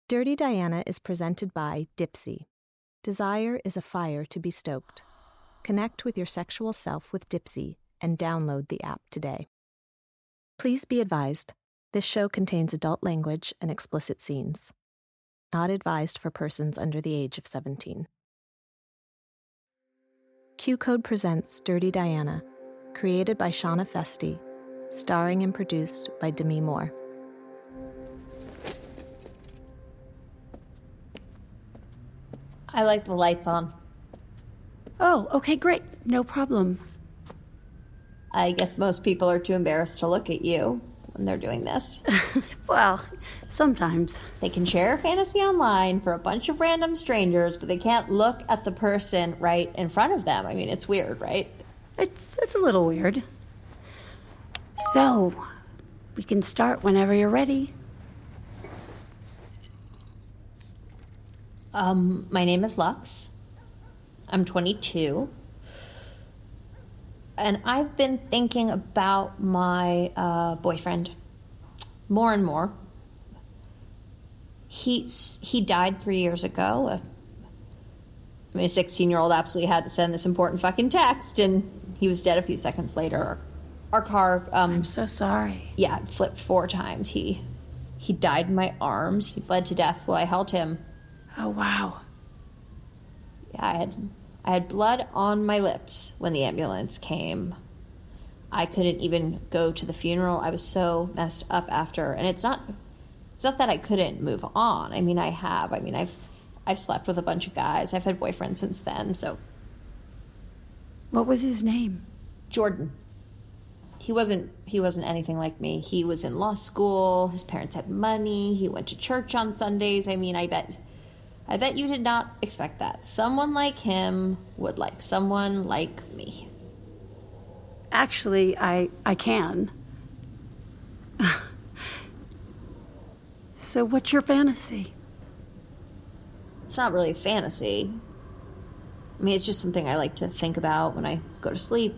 Dirty Diana is presented by Dipsea. Desire is a fire to be stoked. Connect with your sexual self with Dipsea and download the app today. Please be advised, this show contains adult language and explicit scenes. Not advised for persons under the age of 17. Q Code presents Dirty Diana, created by Shauna Festi, starring and produced by Demi Moore. I like the lights on. Oh, okay, great. No problem. I guess most people are too embarrassed to look at you when they're doing this. Well, sometimes. They can share a fantasy online for a bunch of random strangers, but they can't look at the person right in front of them. I mean, it's weird, right? It's a little weird. So, we can start whenever you're ready. My name is Lux. I'm 22. And I've been thinking about my boyfriend more and more. He died 3 years ago. I mean, a 16-year-old absolutely had to send this important fucking text, and he was dead a few seconds later. Our car... I'm so sorry. Yeah, it flipped 4 times. He died in my arms. He bled to death while I held him. Oh, wow. Yeah, I had blood on my lips when the ambulance came. I couldn't even go to the funeral. I was so messed up after. And it's not that I couldn't move on. I mean, I have. I mean, I've slept with a bunch of guys. I've had boyfriends since then, so. What was his name? Jordan. He wasn't anything like me. He was in law school. His parents had money. He went to church on Sundays. I mean, I bet you did not expect that. Someone like him would like someone like me. Actually, I can. So what's your fantasy? It's not really a fantasy. I mean, it's just something I like to think about when I go to sleep.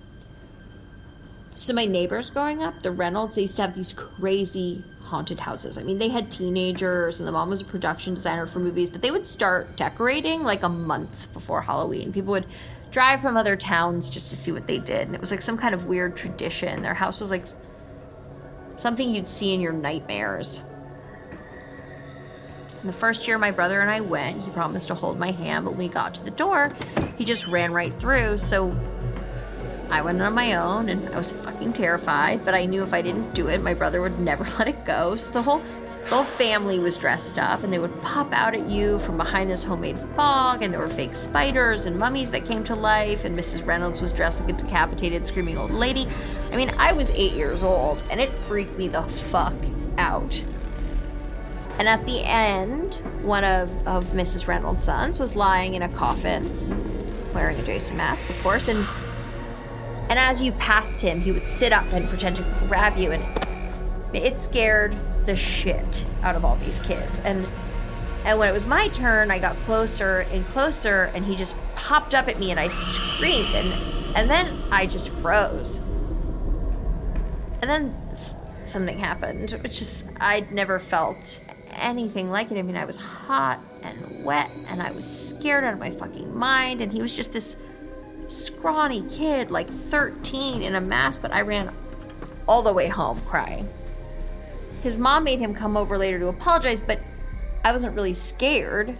So my neighbors growing up, the Reynolds, they used to have these crazy haunted houses. I mean, they had teenagers, and the mom was a production designer for movies, but they would start decorating like a month before Halloween. People would drive from other towns just to see what they did, and it was like some kind of weird tradition. Their house was like something you'd see in your nightmares. And the first year my brother and I went, he promised to hold my hand, but when we got to the door, he just ran right through, so I went on my own, and I was fucking terrified, but I knew if I didn't do it, my brother would never let it go. So the whole family was dressed up, and they would pop out at you from behind this homemade fog, and there were fake spiders and mummies that came to life, and Mrs. Reynolds was dressed like a decapitated, screaming old lady. I mean, I was 8 years old, and it freaked me the fuck out. And at the end, one of Mrs. Reynolds' sons was lying in a coffin, wearing a Jason mask, of course, and as you passed him, he would sit up and pretend to grab you, and it scared the shit out of all these kids. And when it was my turn, I got closer and closer, and he just popped up at me, and I screamed, and then I just froze. And then something happened, which is, I'd never felt anything like it. I mean, I was hot and wet, and I was scared out of my fucking mind, and he was just this scrawny kid, like 13, in a mask, but I ran all the way home crying. His mom made him come over later to apologize, but I wasn't really scared.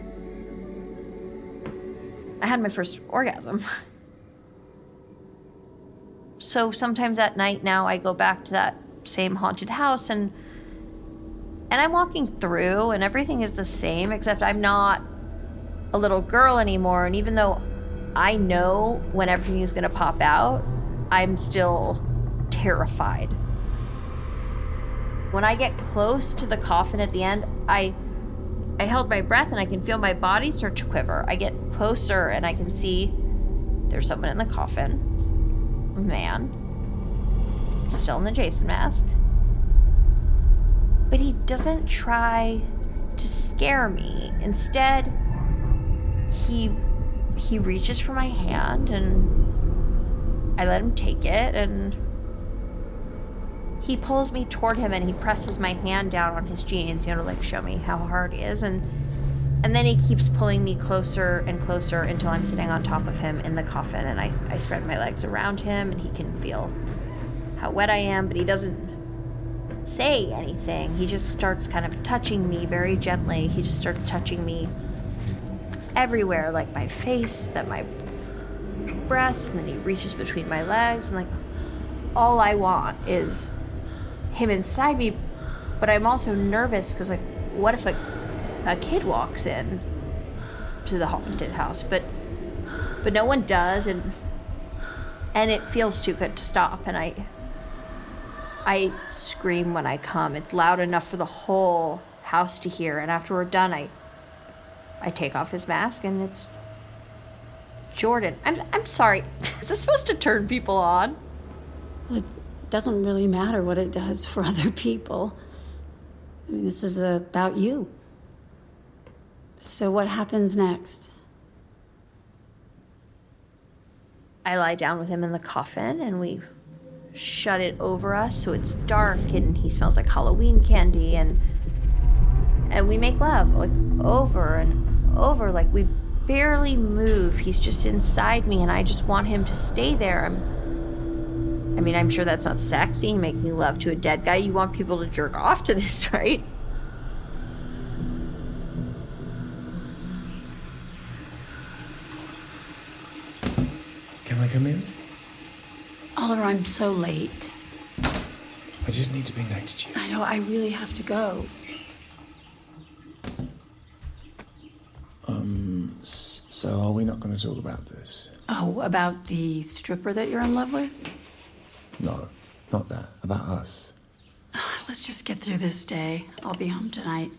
I had my first orgasm. So sometimes at night now I go back to that same haunted house, and I'm walking through, and everything is the same, except I'm not a little girl anymore, and even though I know when everything is going to pop out, I'm still terrified. When I get close to the coffin at the end, I held my breath, and I can feel my body start to quiver. I get closer, and I can see there's someone in the coffin. A man. Still in the Jason mask. But he doesn't try to scare me. Instead, he reaches for my hand, and I let him take it, and he pulls me toward him and he presses my hand down on his jeans, to like show me how hard he is. And then he keeps pulling me closer and closer until I'm sitting on top of him in the coffin. And I spread my legs around him and he can feel how wet I am, but he doesn't say anything. He just starts kind of touching me very gently. He just starts touching me everywhere, like my face, then my breasts, and then he reaches between my legs. And like, all I want is him inside me, but I'm also nervous because like, what if a kid walks in to the haunted house? But no one does, and it feels too good to stop. And I scream when I come. It's loud enough for the whole house to hear. And after we're done, I take off his mask, and it's Jordan. I'm sorry. Is this supposed to turn people on? Well, it doesn't really matter what it does for other people. I mean, this is about you. So what happens next? I lie down with him in the coffin, and we shut it over us so it's dark, and he smells like Halloween candy, and we make love like over and over, like we barely move. He's just inside me, and I just want him to stay there. I'm sure that's not sexy, making love to a dead guy. You want people to jerk off to this, right? Can I come in? Oliver, I'm so late. I just need to be next to you. I know, I really have to go. So are we not going to talk about this? Oh, about the stripper that you're in love with? No, not that. About us. Let's just get through this day. I'll be home tonight.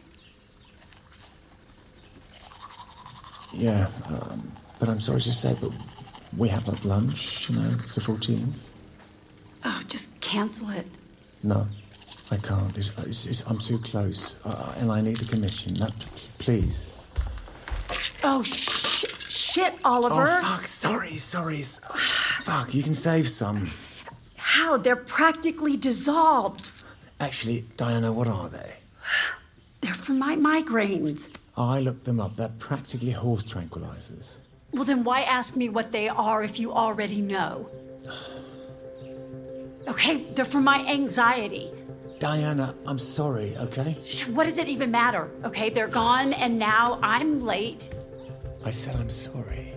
Yeah, but I'm sorry to say, but we have like lunch, it's the 14th. Oh, just cancel it. No, I can't. I'm too close, and I need the commission. No, please. Oh, shit, Oliver. Oh, fuck, sorry. Fuck, you can save some. How? They're practically dissolved. Actually, Diana, what are they? They're for my migraines. I looked them up. They're practically horse tranquilizers. Well, then why ask me what they are if you already know? Okay, they're for my anxiety. Diana, I'm sorry, okay? What does it even matter? Okay, they're gone, and now I'm late. I said I'm sorry.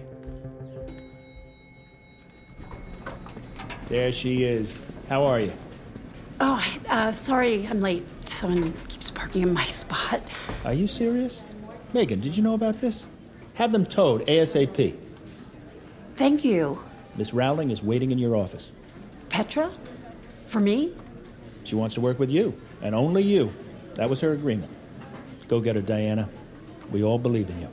There she is. How are you? Oh, sorry, I'm late. Someone keeps parking in my spot. Are you serious? Megan, did you know about this? Have them towed ASAP. Thank you. Miss Rowling is waiting in your office. Petra? For me? She wants to work with you, and only you. That was her agreement. Go get her, Diana. We all believe in you.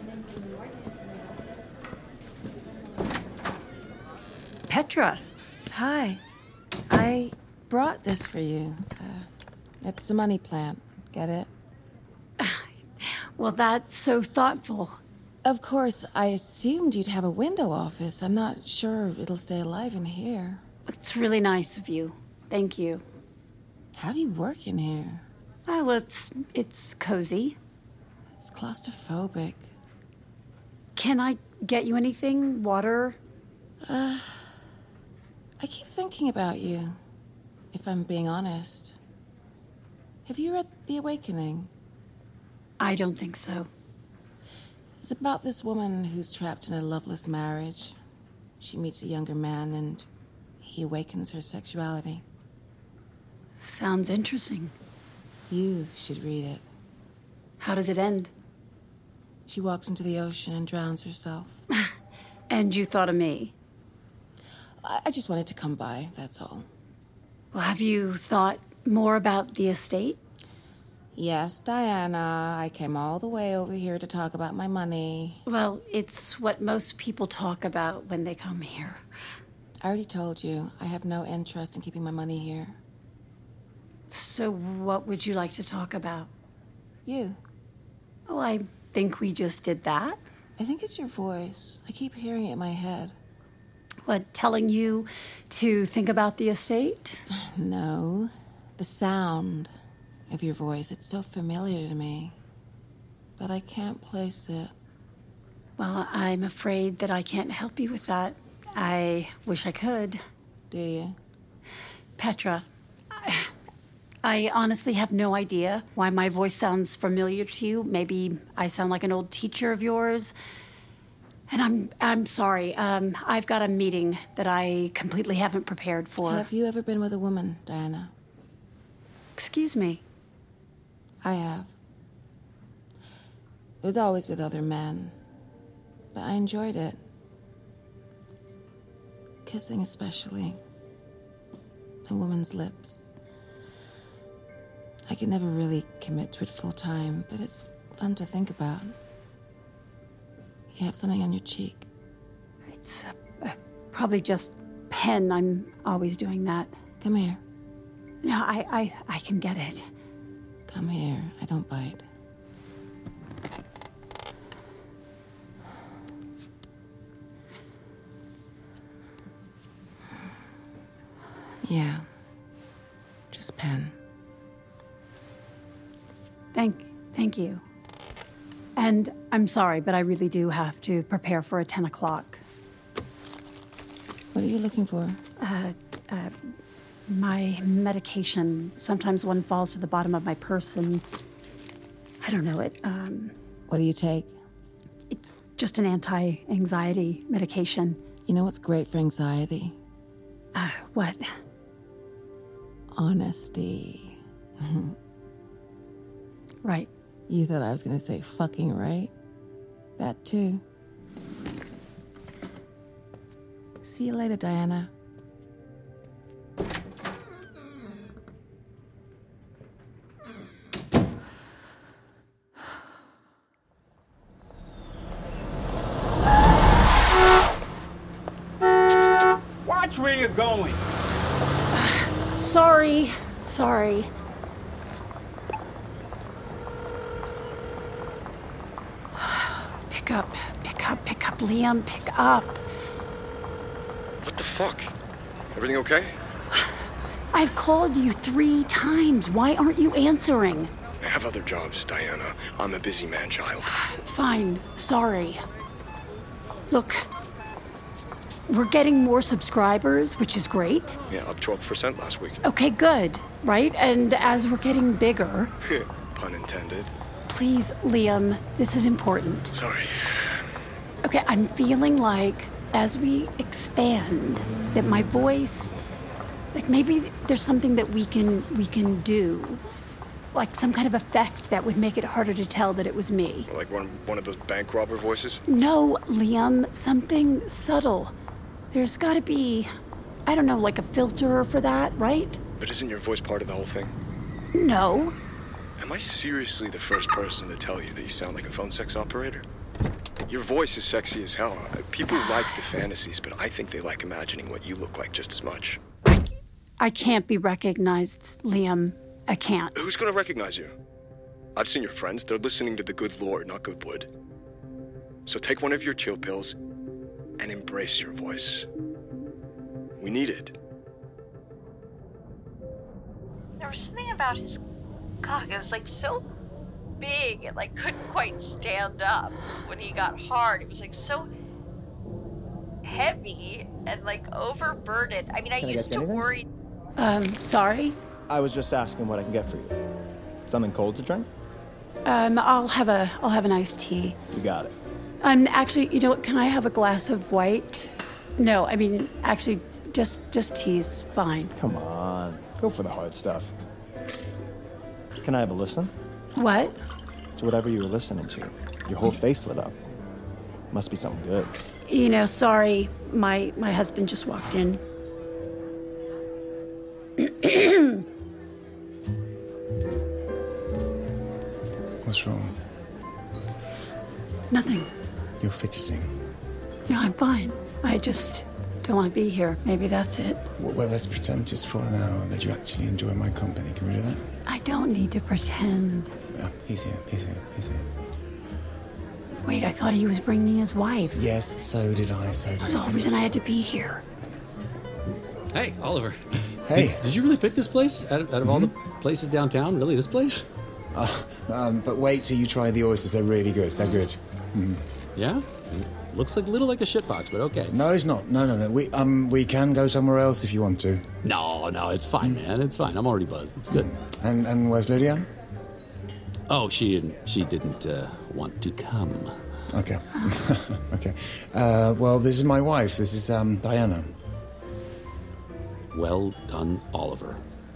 Petra. Hi. I brought this for you. It's a money plant. Get it? Well, that's so thoughtful. Of course, I assumed you'd have a window office. I'm not sure it'll stay alive in here. It's really nice of you. Thank you. How do you work in here? Well, it's cozy. It's claustrophobic. Can I get you anything? Water? I keep thinking about you, if I'm being honest. Have you read The Awakening? I don't think so. It's about this woman who's trapped in a loveless marriage. She meets a younger man and he awakens her sexuality. Sounds interesting. You should read it. How does it end? She walks into the ocean and drowns herself. And you thought of me? I just wanted to come by, that's all. Well, have you thought more about the estate? Yes, Diana. I came all the way over here to talk about my money. Well, it's what most people talk about when they come here. I already told you, I have no interest in keeping my money here. So what would you like to talk about? You. Oh, I think we just did that. I think it's your voice. I keep hearing it in my head. What, telling you to think about the estate? No. The sound of your voice, it's so familiar to me. But I can't place it. Well, I'm afraid that I can't help you with that. I wish I could. Do you? Petra, I honestly have no idea why my voice sounds familiar to you. Maybe I sound like an old teacher of yours. And I'm sorry. I've got a meeting that I completely haven't prepared for. Have you ever been with a woman, Diana? Excuse me. I have. It was always with other men, but I enjoyed it. Kissing especially. A woman's lips. I could never really commit to it full time, but it's fun to think about. You have something on your cheek. It's probably just pen. I'm always doing that. Come here. No, I can get it. Come here. I don't bite. Yeah. Just pen. Thank you. And I'm sorry, but I really do have to prepare for a 10 o'clock. What are you looking for? My medication. Sometimes one falls to the bottom of my purse and I don't know it. What do you take? It's just an anti-anxiety medication. You know what's great for anxiety? What? Honesty. Right. You thought I was going to say fucking right? That too. See you later, Diana. Watch where you're going. Sorry. Pick up, Liam, pick up. What the fuck? Everything okay? I've called you 3 times. Why aren't you answering? I have other jobs, Diana. I'm a busy man, child. Fine, sorry. Look, we're getting more subscribers, which is great. Yeah, up 12% last week. Okay, good, right? And as we're getting bigger... Pun intended. Please, Liam, this is important. Sorry. Okay, I'm feeling like as we expand, that my voice, like maybe there's something that we can do, like some kind of effect that would make it harder to tell that it was me. Like one of those bank robber voices? No, Liam, something subtle. There's got to be, I don't know, like a filter for that, right? But isn't your voice part of the whole thing? No. Am I seriously the first person to tell you that you sound like a phone sex operator? Your voice is sexy as hell. People like the fantasies, but I think they like imagining what you look like just as much. I can't be recognized, Liam. I can't. Who's gonna recognize you? I've seen your friends. They're listening to the good Lord, not Goodwood. So take one of your chill pills and embrace your voice. We need it. There was something about his cock. It was like so big and like couldn't quite stand up when he got hard. It was like so heavy and like overburdened. I mean, I used to worry. Sorry? I was just asking what I can get for you. Something cold to drink? I'll have an iced tea. You got it. Actually, you know what? Can I have a glass of white? No, I mean, actually, just tea's fine. Come on, go for the hard stuff. Can I have a listen? What? To whatever you were listening to. Your whole face lit up. Must be something good. You know, sorry, my husband just walked in. What's wrong? Nothing. You're fidgeting. No, I'm fine. I just don't want to be here. Maybe that's it. Well, let's pretend just for an hour that you actually enjoy my company. Can we do that? I don't need to pretend. He's here. Wait, I thought he was bringing his wife. Yes, so did I. That's the whole reason I had to be here. Hey, Oliver. Hey. Did you really pick this place out of all the places downtown? Really, this place? But wait till you try the oysters. They're really good. They're good. Yeah? Looks like a little like a shitbox, but okay. No, it's not. No. We can go somewhere else if you want to. No, it's fine, man. It's fine. I'm already buzzed. It's good. And where's Lydia? Oh, she didn't want to come. Okay. Okay. Well, this is my wife. This is Diana. Well done, Oliver.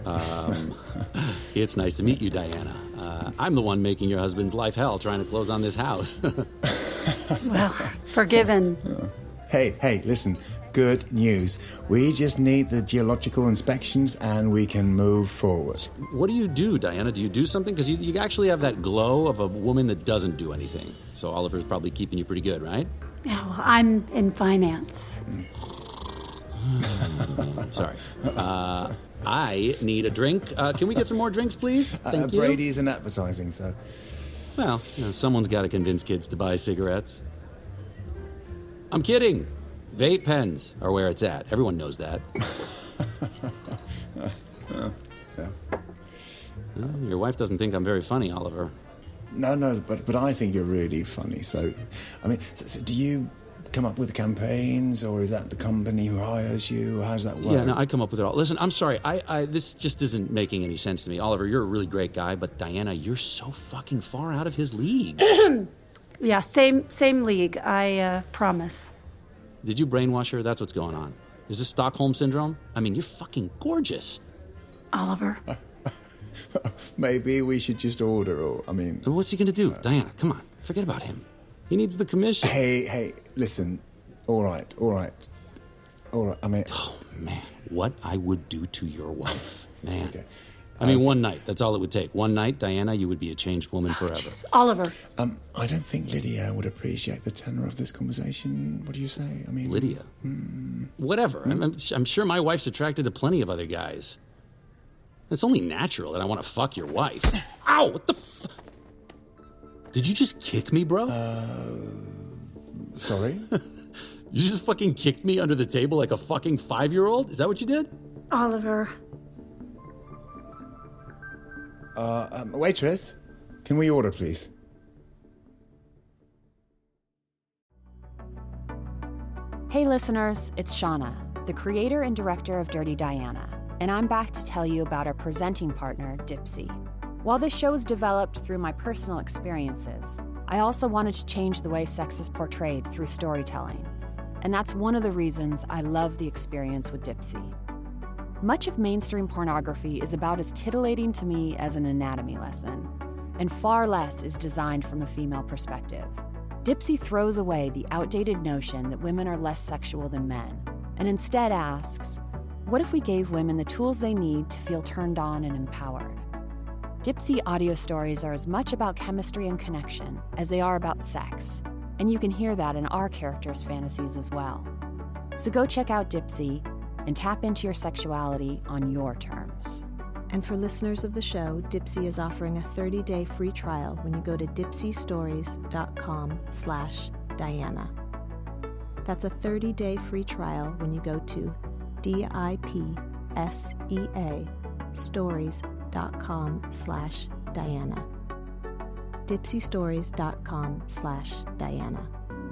It's nice to meet you, Diana. I'm the one making your husband's life hell trying to close on this house. Well, forgiven. Hey, listen. Good news. We just need the geological inspections and we can move forward. What do you do, Diana? Do you do something? Because you actually have that glow of a woman that doesn't do anything. So Oliver's probably keeping you pretty good, right? Yeah, well, I'm in finance. Sorry. I need a drink. Can we get some more drinks, please? Thank you. Brady's in advertising, so... Well, someone's got to convince kids to buy cigarettes. I'm kidding. Vape pens are where it's at. Everyone knows that. Yeah. Well, your wife doesn't think I'm very funny, Oliver. No, but I think you're really funny. So, I mean, so do you come up with campaigns, or is that the company who hires you? How does that work? Yeah, no, I come up with it all. Listen, I'm sorry. I this just isn't making any sense to me. Oliver, you're a really great guy, but Diana, you're so fucking far out of his league. Yeah, same league, I promise. Did you brainwash her? That's what's going on. Is this Stockholm Syndrome? I mean, you're fucking gorgeous. Oliver. Maybe we should just order, or, I mean... What's he gonna do? Diana, come on. Forget about him. He needs the commission. Hey, listen. All right. I mean... Oh, man. What I would do to your wife. Man. Okay. I mean, one night. That's all it would take. One night, Diana, you would be a changed woman forever. Oliver. I don't think Lydia would appreciate the tenor of this conversation. What do you say? I mean... Lydia? Whatever. I'm sure my wife's attracted to plenty of other guys. It's only natural that I want to fuck your wife. Ow! What the f... Did you just kick me, bro? Sorry? You just fucking kicked me under the table like a fucking 5-year-old? Is that what you did? Oliver. Waitress, can we order, please? Hey listeners, it's Shauna, the creator and director of Dirty Diana, and I'm back to tell you about our presenting partner, Dipsea. While this show is developed through my personal experiences, I also wanted to change the way sex is portrayed through storytelling, and that's one of the reasons I love the experience with Dipsea. Much of mainstream pornography is about as titillating to me as an anatomy lesson, and far less is designed from a female perspective. Dipsea throws away the outdated notion that women are less sexual than men, and instead asks, what if we gave women the tools they need to feel turned on and empowered? Dipsea audio stories are as much about chemistry and connection as they are about sex, and you can hear that in our characters' fantasies as well. So go check out Dipsea and tap into your sexuality on your terms. And for listeners of the show, Dipsea is offering a 30-day free trial when you go to dipseastories.com/Diana. That's a 30-day free trial when you go to DIPSEA stories.com/Diana. dipseastories.com/Diana.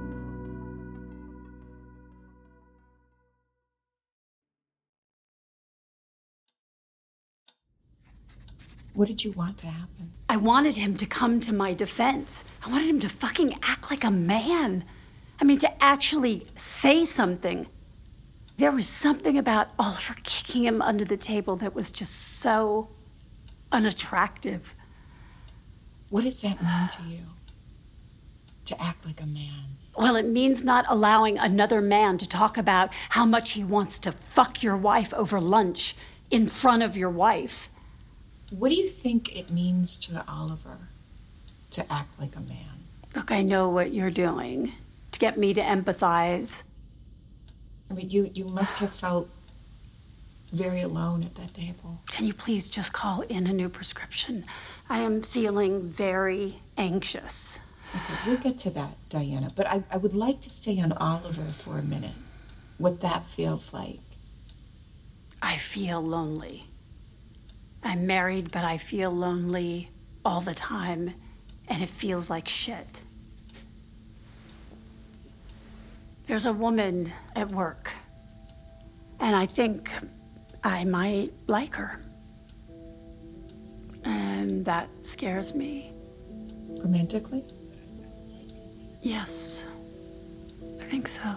What did you want to happen? I wanted him to come to my defense. I wanted him to fucking act like a man. I mean, to actually say something. There was something about Oliver kicking him under the table that was just so unattractive. What does that mean to you? To act like a man? Well, it means not allowing another man to talk about how much he wants to fuck your wife over lunch in front of your wife. What do you think it means to Oliver to act like a man? Look, I know what you're doing to get me to empathize. I mean, you must have felt very alone at that table. Can you please just call in a new prescription? I am feeling very anxious. Okay, we'll get to that, Diana. But I would like to stay on Oliver for a minute. What that feels like. I feel lonely. I'm married, but I feel lonely all the time, and it feels like shit. There's a woman at work, and I think I might like her. And that scares me. Romantically? Yes, I think so.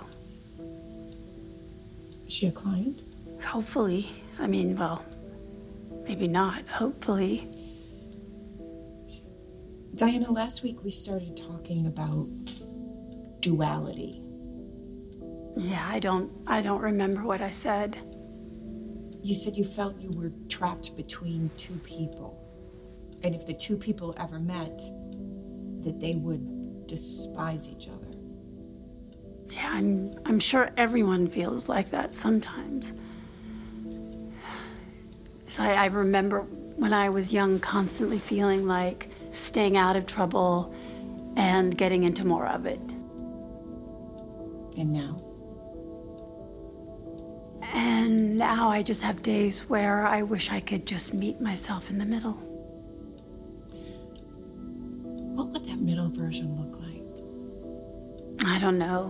Is she a client? Hopefully. I mean, well, maybe not, hopefully. Diana, last week we started talking about duality. Yeah, I don't remember what I said. You said you felt you were trapped between two people. And if the two people ever met, that they would despise each other. Yeah, I'm sure everyone feels like that sometimes. So I remember when I was young constantly feeling like staying out of trouble and getting into more of it. And now? And now I just have days where I wish I could just meet myself in the middle. What would that middle version look like? I don't know.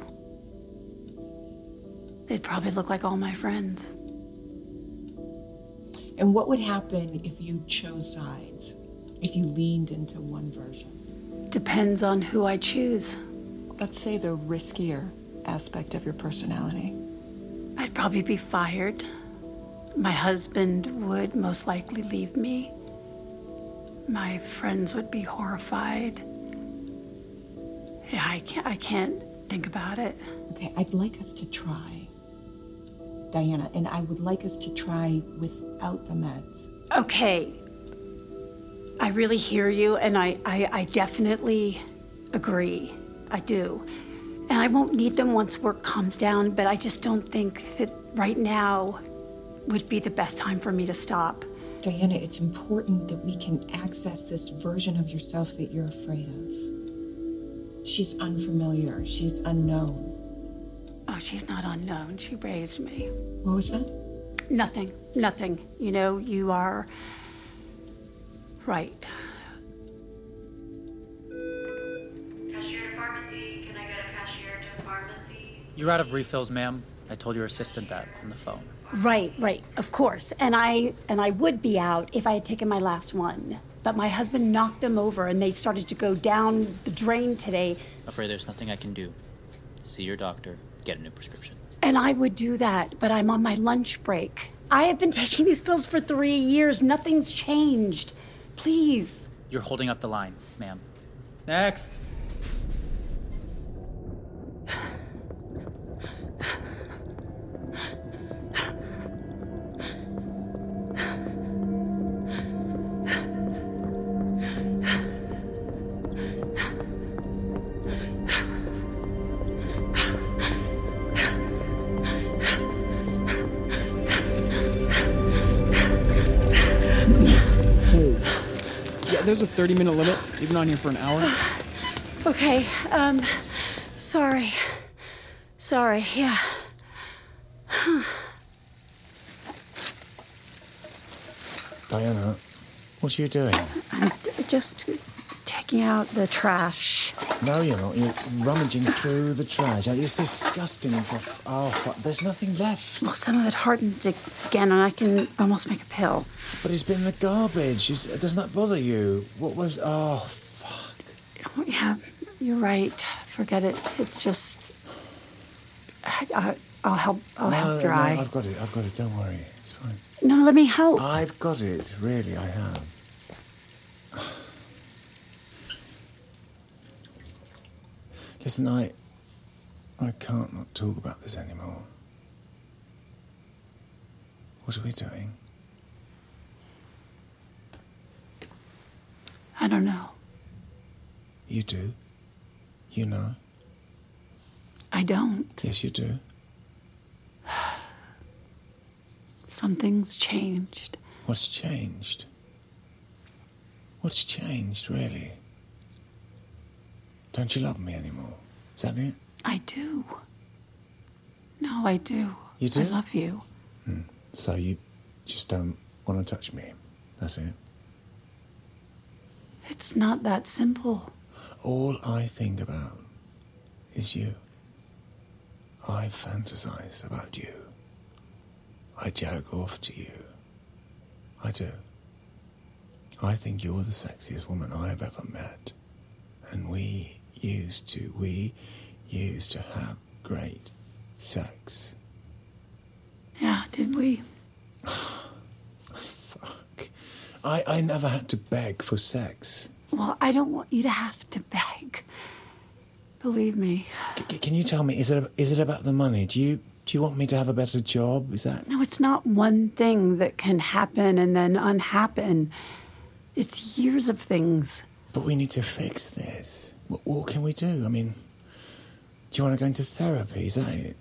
They'd probably look like all my friends. And what would happen if you chose sides? If you leaned into one version? Depends on who I choose. Let's say the riskier aspect of your personality. I'd probably be fired. My husband would most likely leave me. My friends would be horrified. Yeah, I can't think about it. Okay, I'd like us to try, Diana, and I would like us to try without the meds. Okay. I really hear you, and I definitely agree. I do. And I won't need them once work calms down, but I just don't think that right now would be the best time for me to stop. Diana, it's important that we can access this version of yourself that you're afraid of. She's unfamiliar. She's unknown. Oh, she's not unknown. She raised me. What was that? Nothing. You know, you are right. Cashier to pharmacy. Can I get a cashier to pharmacy? You're out of refills, ma'am. I told your assistant that on the phone. Right, of course. And I would be out if I had taken my last one. But my husband knocked them over and they started to go down the drain today. Afraid there's nothing I can do. See your doctor, get a new prescription. And I would do that, but I'm on my lunch break. I have been taking these pills for 3 years. Nothing's changed. Please. You're holding up the line, ma'am. Next. There's a 30-minute limit. You've been on here for an hour. Okay, sorry, yeah. Diana, what are you doing? I'm just taking out the trash. No, you're not. You're rummaging through the trash. It's disgusting. There's nothing left. Well, some of it hardened again, and I can almost make a pill. But it's been in the garbage. Doesn't that bother you? What was... Oh, fuck. Oh, yeah, you're right. Forget it. It's just... I'll help dry. No, I've got it. Don't worry. It's fine. No, let me help. I've got it. Really, I have. Listen, I can't not talk about this anymore. What are we doing? I don't know. You do? You know? I don't. Yes, you do. Something's changed. What's changed? What's changed, really? Don't you love me anymore? Is that it? I do. No, I do. You do? I love you. So you just don't want to touch me. That's it. It's not that simple. All I think about is you. I fantasize about you. I jag off to you. I do. I think you're the sexiest woman I have ever met. And we used to have great sex. Yeah, did we? Fuck. I never had to beg for sex. Well, I don't want you to have to beg. Believe me. Can you tell me, is it about the money? Do you want me to have a better job? Is that... No, it's not one thing that can happen and then unhappen. It's years of things. But we need to fix this. What can we do? I mean, do you want to go into therapy? Is that it?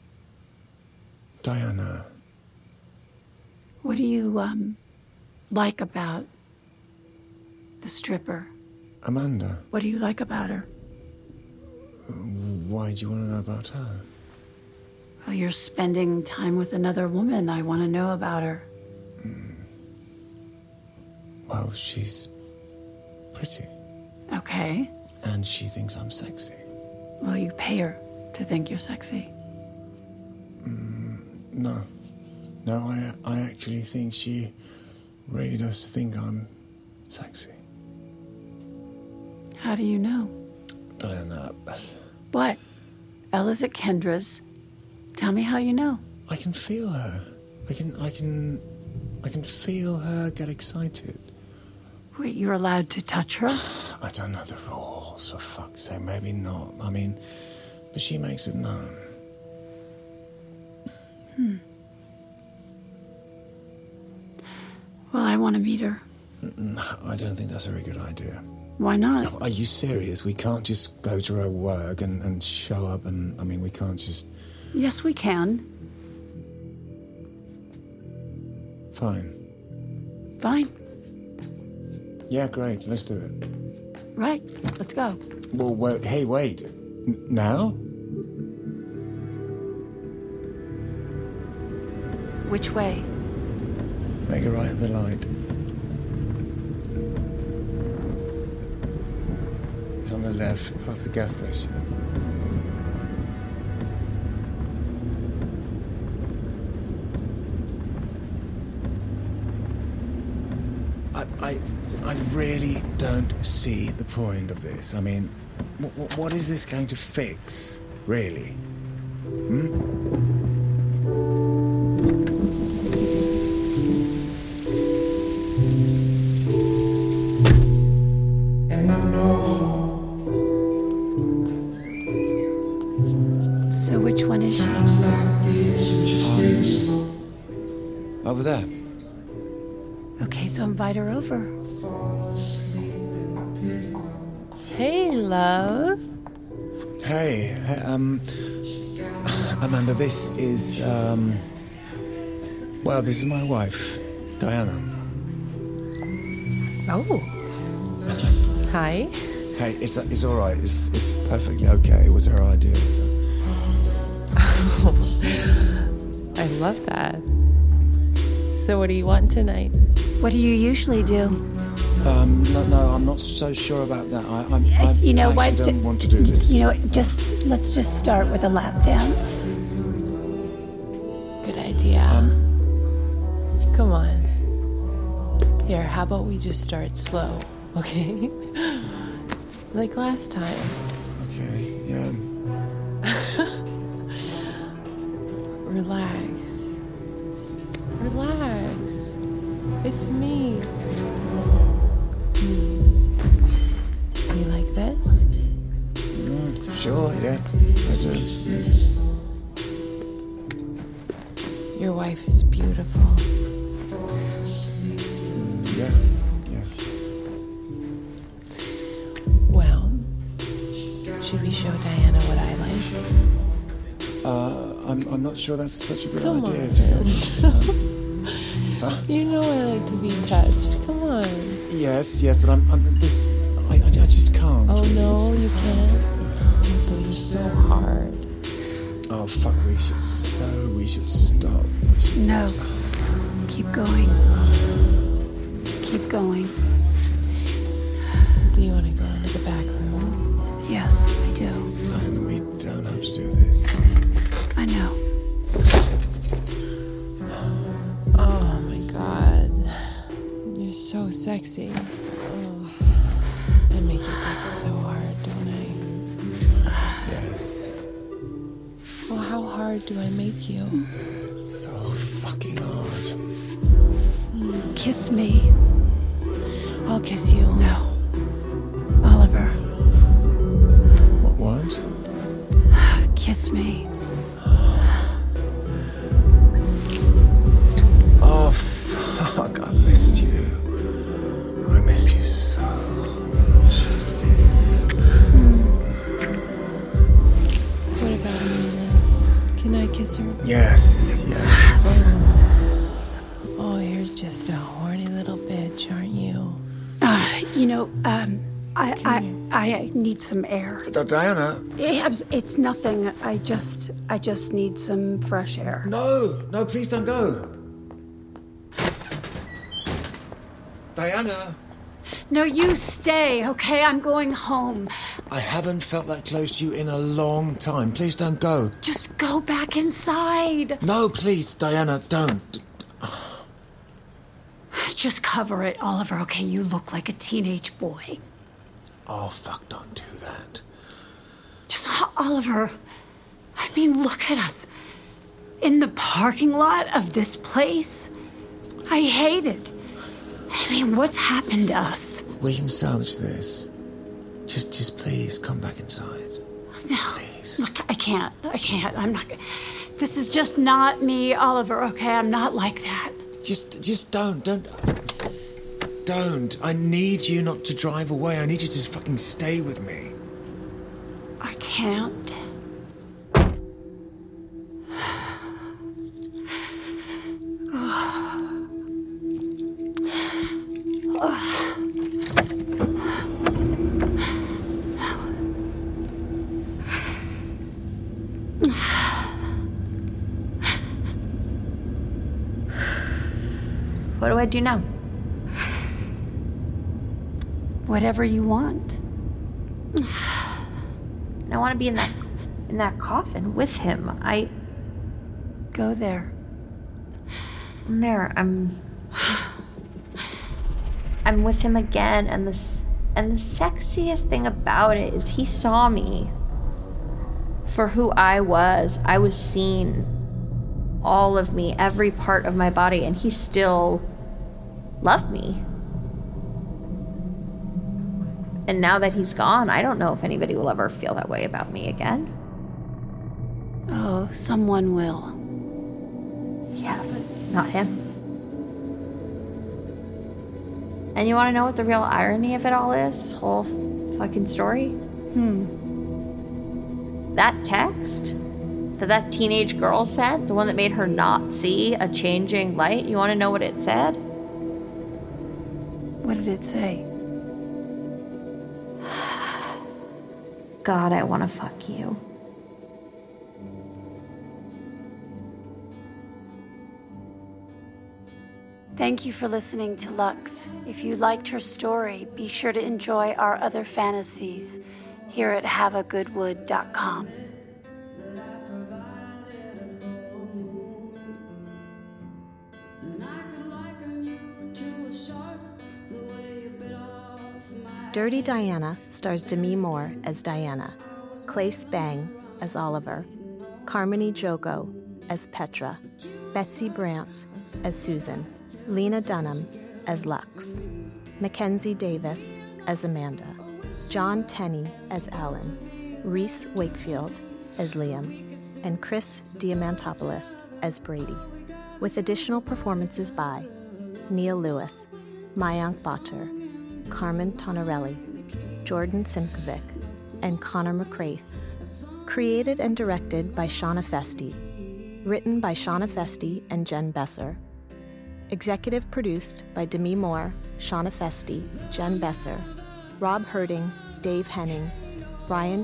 Diana. What do you, like about the stripper? Amanda. What do you like about her? Why do you want to know about her? Well, you're spending time with another woman. I want to know about her. Well, she's pretty. Okay. And she thinks I'm sexy. Well, you pay her to think you're sexy. No. No, I actually think she really does think I'm sexy. How do you know? Diana. What? Ella's at Kendra's. Tell me how you know. I can feel her. I can feel her get excited. Wait, you're allowed to touch her? I don't know the rules, for fuck's sake. Maybe not. I mean, but she makes it known. Well, I want to meet her. No, I don't think that's a very good idea. Why not? Are you serious? We can't just go to her work and show up and, I mean, we can't just... Yes, we can. Fine. Fine. Yeah, great. Let's do it. Right. Let's go. Well, wait. Now? Which way? Make a right at the light. It's on the left, past the gas station. I really don't see the point of this. I mean, what is this going to fix, really? So which one is she? Over there. Okay, so invite her over. Hey, love. Hey, Amanda, this is, well, this is my wife, Diana. Oh. Hi. Hey, it's all right. It's perfectly okay. It was her idea. So. Oh, I love that. So what do you want tonight? What do you usually do? No, I'm not so sure about that. I You know what? don't want to do this. You know, let's just start with a lap dance. Good idea. Come on. Here, how about we just start slow, okay? Like last time. Okay, yeah. Relax. Relax. It's me. You like this? Sure, yeah. I do. Your wife is beautiful. Yeah. Well, should we show Diana what I like? I'm not sure that's such a good Come idea, on. to be honest. You know I like to be touched. Come on. Yes, but I just can't. Oh no, you can't. Oh, you're so hard. Oh fuck, we should stop. No. Keep going. Keep going. Do you want to go into the back room? Yes, I do. Diana, we don't have to do this. I know. Oh my god. You're so sexy. Oh. I make your dick so hard, don't I? Yes. Well, how hard do I make you? So fucking hard. Kiss me. I'll kiss you. No. Oliver. What? Kiss me. Oh, fuck. I missed you. I missed you so much. What about Amelia? Can I kiss her? Yes, yeah. Oh, you're just a horny little bitch, aren't you? I need some air. Diana. It's nothing. I just need some fresh air. No, please don't go. Diana. No, you stay, okay? I'm going home. I haven't felt that close to you in a long time. Please don't go. Just go back inside. No, please, Diana, don't. Just cover it, Oliver, okay? You look like a teenage boy. Oh, fuck, don't do that. Just, Oliver, I mean, look at us. In the parking lot of this place. I hate it. I mean, what's happened to us? We can salvage this. Just please come back inside. No. Please. Look, I can't. I'm not. This is just not me, Oliver, okay? I'm not like that. Just don't. Don't. I need you not to drive away. I need you to just fucking stay with me. I can't. What do I do now? Whatever you want. I want to be in that coffin with him. Go there. I'm there. I'm with him again, and the sexiest thing about it is he saw me for who I was. I was seen, all of me, every part of my body, and he still loved me. And now that he's gone, I don't know if anybody will ever feel that way about me again. Oh, someone will. Yeah, but not him. And you want to know what the real irony of it all is? This whole fucking story? That text that teenage girl sent, the one that made her not see a changing light, you want to know what it said? What did it say? God, I want to fuck you. Thank you for listening to Lux. If you liked her story, be sure to enjoy our other fantasies here at haveagoodwood.com. Dirty Diana stars Demi Moore as Diana, Clace Bang as Oliver, Carmony Jogo as Petra, Betsy Brandt as Susan, Lena Dunham as Lux, Mackenzie Davis as Amanda, John Tenney as Alan, Reese Wakefield as Liam, and Chris Diamantopoulos as Brady, with additional performances by Neil Lewis, Mayank Bhatter, Carmen Tonarelli, Jordan Simkovic, and Connor McCraith. Created and directed by Shauna Festi. Written by Shauna Festi and Jen Besser. Executive produced by Demi Moore, Shauna Festi, Jen Besser, Rob Herding, Dave Henning, Brian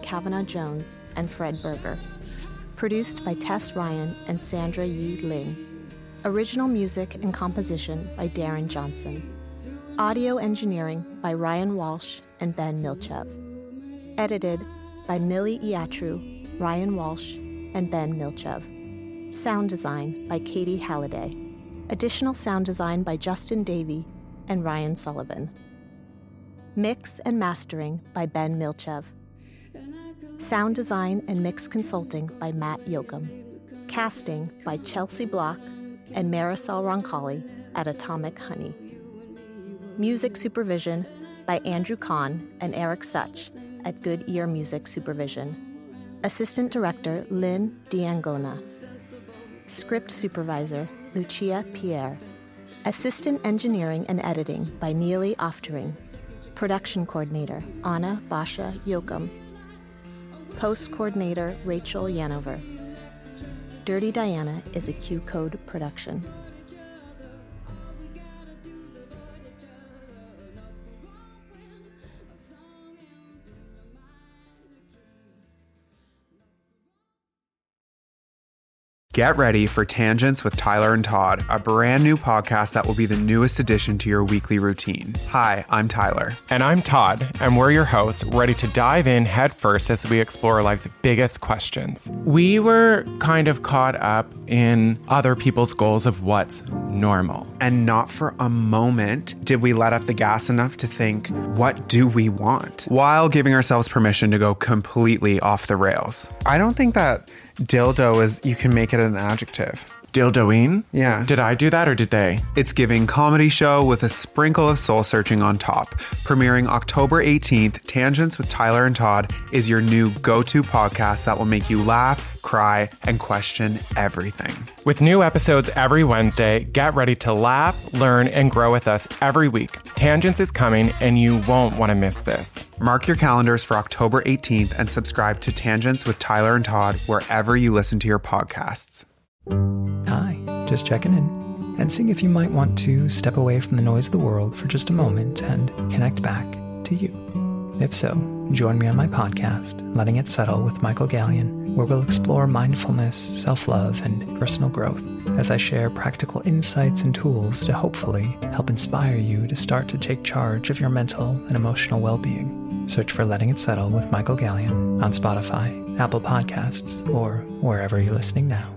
Kavanaugh-Jones, and Fred Berger. Produced by Tess Ryan and Sandra Yi Ling. Original music and composition by Darren Johnson. Audio engineering by Ryan Walsh and Ben Milchev. Edited by Millie Iatru, Ryan Walsh, and Ben Milchev. Sound design by Katie Halliday. Additional sound design by Justin Davey and Ryan Sullivan. Mix and mastering by Ben Milchev. Sound design and mix consulting by Matt Yoakum. Casting by Chelsea Block and Marisol Roncalli at Atomic Honey. Music supervision by Andrew Kahn and Eric Such at Good Ear Music Supervision. Assistant Director Lynn Diangona. Script Supervisor Lucia Pierre. Assistant Engineering and Editing by Neely Oftering. Production Coordinator Anna Basha Yoakum. Post Coordinator Rachel Yanover. Dirty Diana is a Q Code production. Get ready for Tangents with Tyler and Todd, a brand new podcast that will be the newest addition to your weekly routine. Hi, I'm Tyler. And I'm Todd, and we're your hosts, ready to dive in headfirst as we explore life's biggest questions. We were kind of caught up in other people's goals of what's normal. And not for a moment did we let up the gas enough to think, what do we want? While giving ourselves permission to go completely off the rails. I don't think that dildo is, you can make it an adjective. Dildoing? Yeah. Did I do that or did they? It's giving comedy show with a sprinkle of soul searching on top. Premiering October 18th, Tangents with Tyler and Todd is your new go-to podcast that will make you laugh, cry, and question everything. With new episodes every Wednesday, get ready to laugh, learn, and grow with us every week. Tangents is coming, and you won't want to miss this. Mark your calendars for October 18th and subscribe to Tangents with Tyler and Todd wherever you listen to your podcasts. Hi, just checking in and seeing if you might want to step away from the noise of the world for just a moment and connect back to you. If so, join me on my podcast, Letting It Settle with Michael Gallion, where we'll explore mindfulness, self-love, and personal growth as I share practical insights and tools to hopefully help inspire you to start to take charge of your mental and emotional well-being. Search for Letting It Settle with Michael Gallion on Spotify, Apple Podcasts, or wherever you're listening now.